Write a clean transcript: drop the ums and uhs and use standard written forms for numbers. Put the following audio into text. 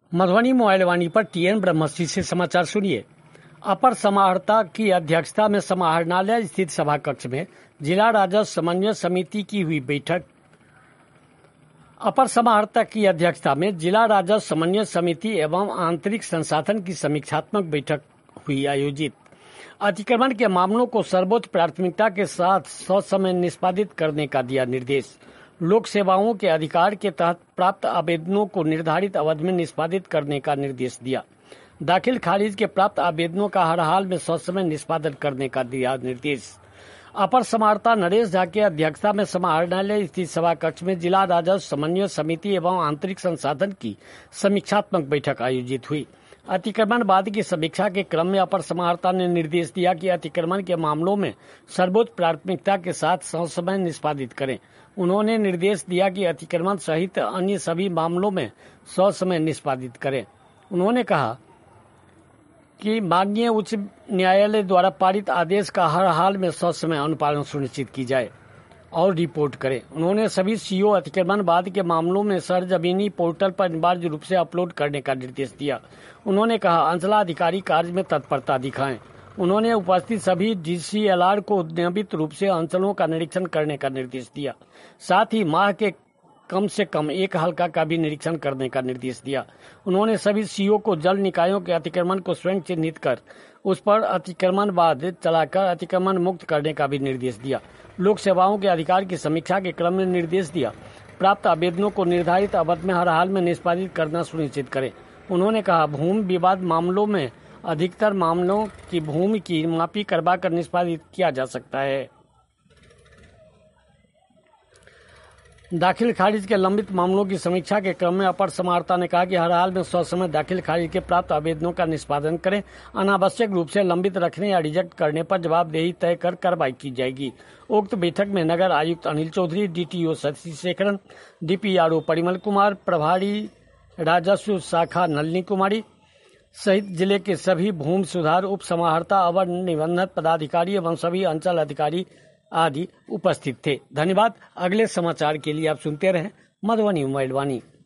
Madhubani mobile वाणी पर TN ब्रह्मश्री से समाचार सुनिए। अपर समाहर्ता की अध्यक्षता में समाहरणालय स्थित सभा कक्ष में जिला राजस्व समन्वय समिति की हुई बैठक। अपर समाहर्ता की अध्यक्षता में जिला राजस्व समन्वय समिति एवं आंतरिक संसाधन की समीक्षात्मक बैठक हुई आयोजित। अतिक्रमण के मामलों को सर्वोच्च प्राथमिकता के साथ ससमय निष्पादित करने का दिया निर्देश। लोक सेवाओं के अधिकार के तहत प्राप्त आवेदनों को निर्धारित अवधि में निष्पादित करने का निर्देश दिया। दाखिल खारिज के प्राप्त आवेदनों का हर हाल में ससमय निष्पादन करने का दिया निर्देश। अपर समाहर्ता नरेश झा की अध्यक्षता में समाहरणालय स्थित सभा कक्ष में जिला राजस्व समन्वय समिति एवं आंतरिक संसाधन की समीक्षात्मक बैठक आयोजित हुई। अतिक्रमणवाद की समीक्षा के क्रम में अपर समाहर्ता ने निर्देश दिया कि अतिक्रमण के मामलों में सर्वोच्च प्राथमिकता के साथ ससमय निष्पादित करें। उन्होंने निर्देश दिया कि अतिक्रमण सहित अन्य सभी मामलों में ससमय निष्पादित करें। उन्होंने कहा कि माननीय उच्च न्यायालय द्वारा पारित आदेश का हर हाल में ससमय अनुपालन सुनिश्चित की जाए और रिपोर्ट करें। उन्होंने सभी सीओ अतिक्रमणवाद के मामलों में सरजमीनी पोर्टल पर अनिवार्य रूप से अपलोड करने का निर्देश दिया। उन्होंने कहा अंचलाधिकारी कार्य में तत्परता दिखाएं। उन्होंने उपस्थित सभी डीसीएलआर को नियमित रूप से अंचलों का निरीक्षण करने का निर्देश दिया। साथ ही माह के कम से कम एक हल्का का भी निरीक्षण करने का निर्देश दिया। उन्होंने सभी सीओ को जल निकायों के अतिक्रमण को स्वयं चिन्हित कर उस पर अतिक्रमणवाद चलाकर अतिक्रमण मुक्त करने का भी निर्देश दिया। लोक सेवाओं के अधिकार की समीक्षा के क्रम में निर्देश दिया प्राप्त आवेदनों को निर्धारित अवधि में हर हाल में निष्पादित करना सुनिश्चित करें। उन्होंने कहा भूमि विवाद मामलों में अधिकतर मामलों की भूमि की मापी करवाकर निष्पादित किया जा सकता है। दाखिल खारिज के लंबित मामलों की समीक्षा के क्रम में अपर समाहर्ता ने कहा कि हर हाल में ससमय दाखिल खारिज के प्राप्त आवेदनों का निष्पादन करें। अनावश्यक रूप से लंबित रखने या रिजेक्ट करने पर जवाबदेही तय कर कार्रवाई की जाएगी। उक्त बैठक में नगर आयुक्त अनिल चौधरी, डीटीओ शशि शेखरन, डीपीआरओ परिमल कुमार, प्रभारी राजस्व शाखा नलिनी कुमारी सहित जिले के सभी भूमि सुधार उप समाहर्ता, अवर निबंधक पदाधिकारी एवं सभी अंचल अधिकारी आदि उपस्थित थे। धन्यवाद। अगले समाचार के लिए आप सुनते रहें मधुबनी मोबाइल वाणी।